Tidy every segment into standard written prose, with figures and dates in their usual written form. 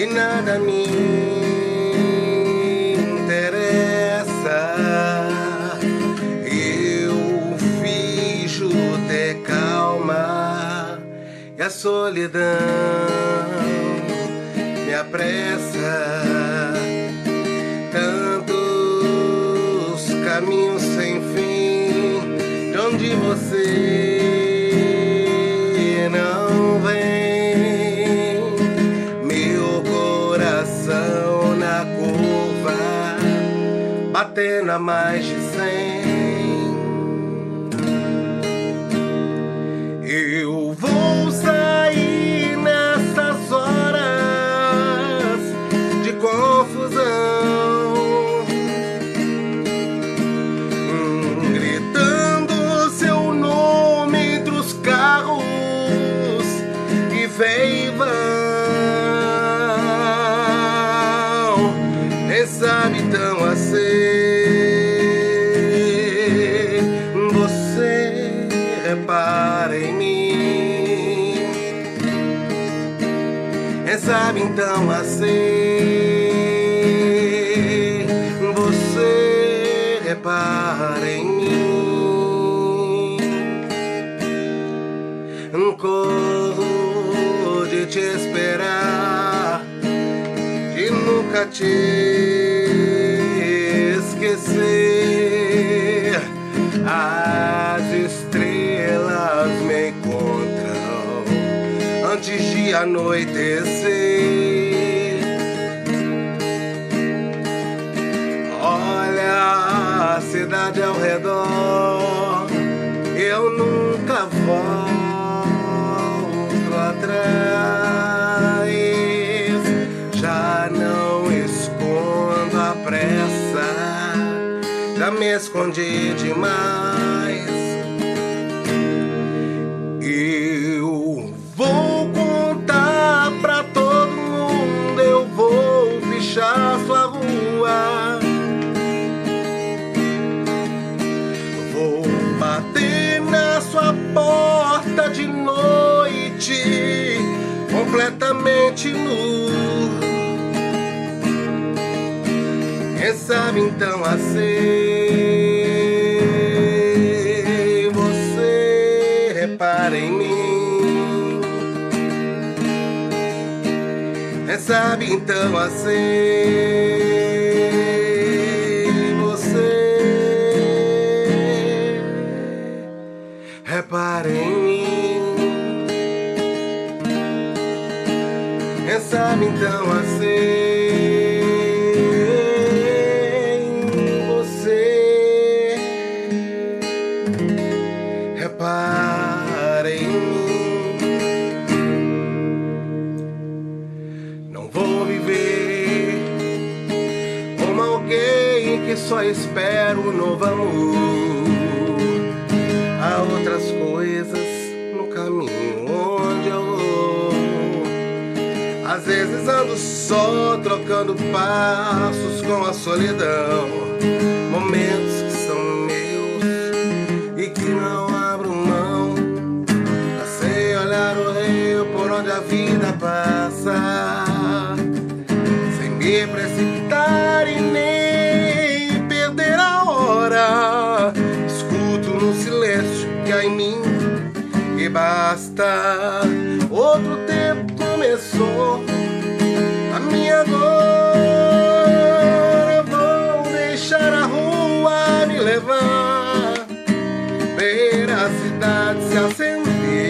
e nada me interessa. Eu finjo ter calma e a solidão me apressa. Tantos caminhos sem fim, de onde você não vem. Meu coração na curva, batendo a mais de 100. Eu vou sair nessas horas de confusão, gritando seu nome entre os carros que vem e vão. Quem sabe tão assim você repara em mim. Quem sabe então assim você repara em mim. Corro de te esperar, de nunca te esquecer. As estrelas me encontram antes de anoitecer. Olha a cidade ao redor, eu nunca volto atrás. Já não escondo a pressa, já me escondi demais. Eu vou contar pra todo mundo, eu vou pichar sua rua, vou bater na sua porta de noite, completamente nu. Quem sabe então assim você repara em mim. Quem sabe então assim você repara em mim. Quem sabe então assim repara em mim. Não vou viver como alguém que só espera um novo amor. Há outras coisas no caminho onde eu vou. Às vezes ando só, trocando passos com a solidão. Momentos que são meus e que não abro mão. Sei olhar o rio por onde a vida passa, sem me precipitar e nem perder a hora. Escuto no silêncio que há em mim e basta. Outro tempo começou, a minha agora. Vou deixar a rua me levar, ver a cidade se acender.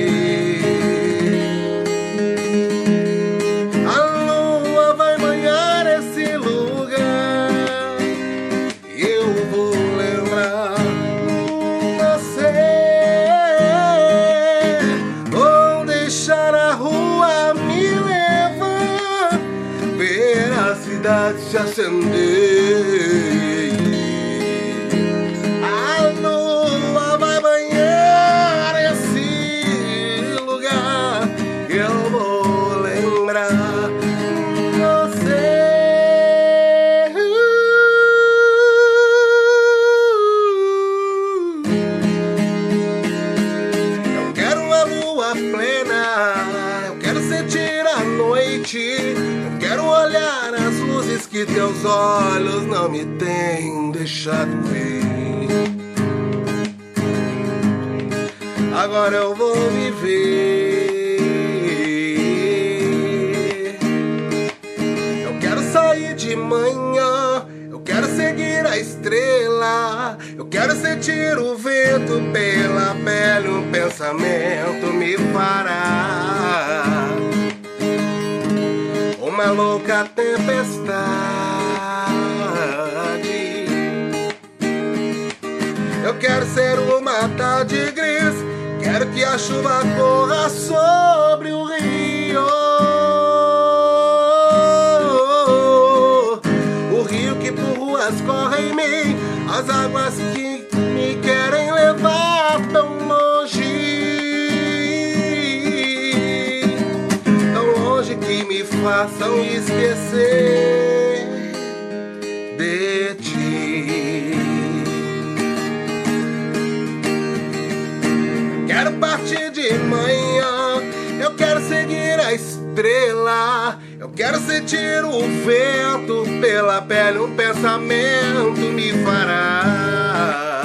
A lua vai banhar esse lugar e eu vou lembrar você. Vou deixar a rua me levar, ver a cidade se acender. Plena, eu quero sentir a noite noite. Eu quero olhar as luzes que teus olhos não me têm deixado ver. Agora eu vou viver. Eu quero sair de manhã, eu quero seguir a estrela, eu quero sentir o vento pela pele, um pensamento me fará uma louca tempestade. Eu quero ser uma tarde gris, quero que a chuva corra sobre o rio. O rio que por ruas corre em mim, as águas que me querem levar tão longe, tão longe que me façam esquecer de ti. Quero partir de manhã, eu quero seguir a estrela, eu quero sentir o vento pela pele, um pensamento me fará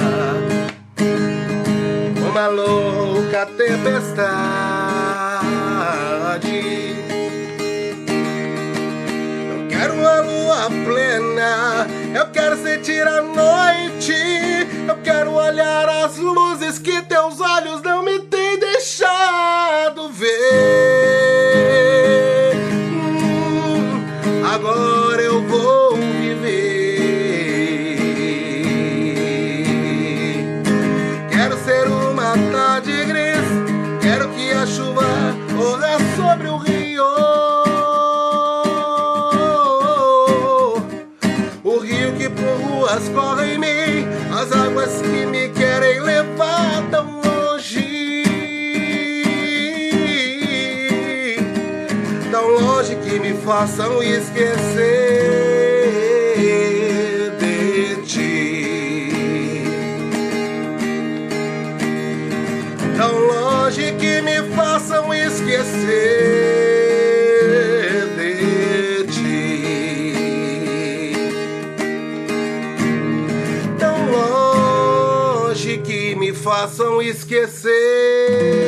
uma louca tempestade. Eu quero uma lua plena, eu quero sentir a noite, eu quero olhar as luzes que teus olhos não me têm deixado ver. Agora eu vou viver. Quero ser uma tarde gris, quero que a chuva corra sobre o rio. O rio que por ruas corre em mim, as águas que me querem levar tão longe, tão longe que me façam esquecer de ti, tão longe que me façam esquecer de ti, tão longe que me façam esquecer